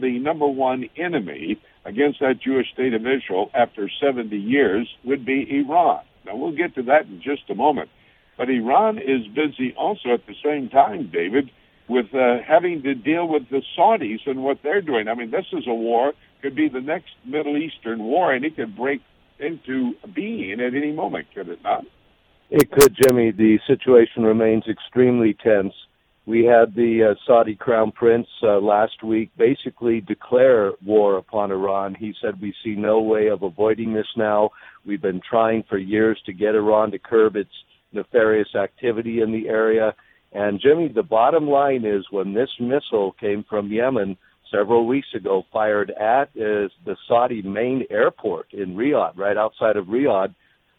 the number one enemy against that Jewish state of Israel after 70 years would be Iran. Now, we'll get to that in just a moment. But Iran is busy also at the same time, David, with having to deal with the Saudis and what they're doing. I mean, this is a war, could be the next Middle Eastern war, and it could break into being at any moment, could it not? It could, Jimmy. The situation remains extremely tense. We had the Saudi Crown Prince last week basically declare war upon Iran. He said, we see no way of avoiding this now. We've been trying for years to get Iran to curb its nefarious activity in the area. And, Jimmy, the bottom line is when this missile came from Yemen several weeks ago, fired at the Saudi main airport in Riyadh, right outside of Riyadh,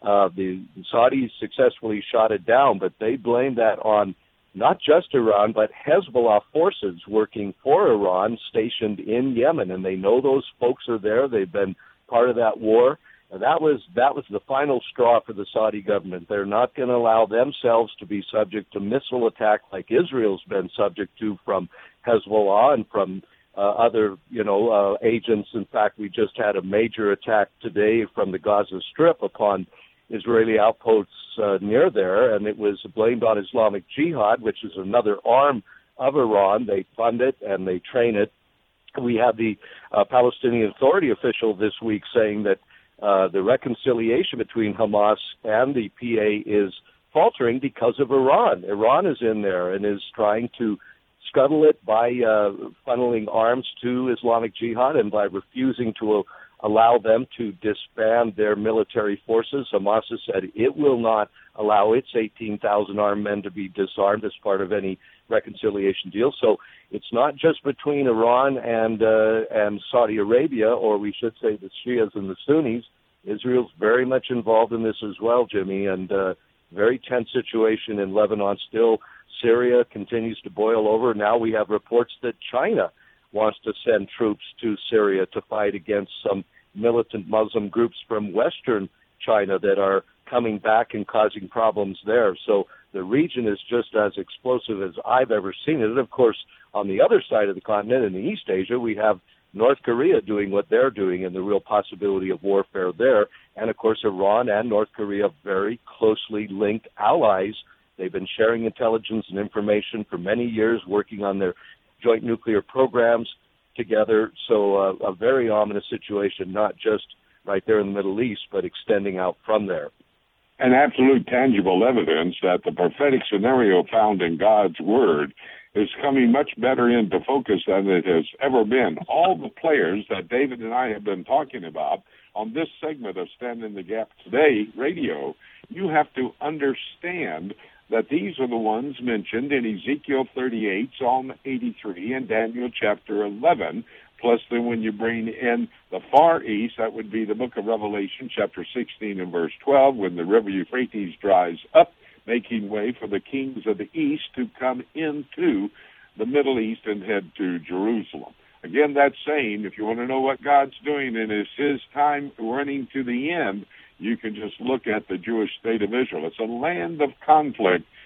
the Saudis successfully shot it down, but they blamed that on not just Iran, but Hezbollah forces working for Iran stationed in Yemen, and they know those folks are there. They've been part of that war. And that was the final straw for the Saudi government. They're not going to allow themselves to be subject to missile attack like Israel's been subject to from Hezbollah and from other, agents. In fact, we just had a major attack today from the Gaza Strip upon Israeli outposts near there, and it was blamed on Islamic Jihad, which is another arm of Iran. They fund it and they train it. We have the Palestinian Authority official this week saying that the reconciliation between Hamas and the PA is faltering because of Iran. Iran is in there and is trying to scuttle it by funneling arms to Islamic Jihad and by refusing to allow them to disband their military forces. Hamas has said it will not allow its 18,000 armed men to be disarmed as part of any reconciliation deal. So it's not just between Iran and Saudi Arabia, or we should say the Shias and the Sunnis. Israel's very much involved in this as well, Jimmy, and very tense situation in Lebanon still. Syria continues to boil over. Now we have reports that China wants to send troops to Syria to fight against some militant Muslim groups from Western China that are coming back and causing problems there. So the region is just as explosive as I've ever seen it. And, of course, on the other side of the continent, in East Asia, we have North Korea doing what they're doing and the real possibility of warfare there. And, of course, Iran and North Korea, very closely linked allies. They've been sharing intelligence and information for many years, working on their joint nuclear programs together. So a very ominous situation, not just right there in the Middle East, but extending out from there. And absolute tangible evidence that the prophetic scenario found in God's Word is coming much better into focus than it has ever been. All the players that David and I have been talking about on this segment of Stand in the Gap Today radio, you have to understand that these are the ones mentioned in Ezekiel 38, Psalm 83, and Daniel chapter 11. Plus, then when you bring in the Far East, that would be the book of Revelation, chapter 16 and verse 12, when the river Euphrates dries up, making way for the kings of the East to come into the Middle East and head to Jerusalem. Again, that's saying, if you want to know what God's doing and is his time running to the end, you can just look at the Jewish state of Israel. It's a land of conflict,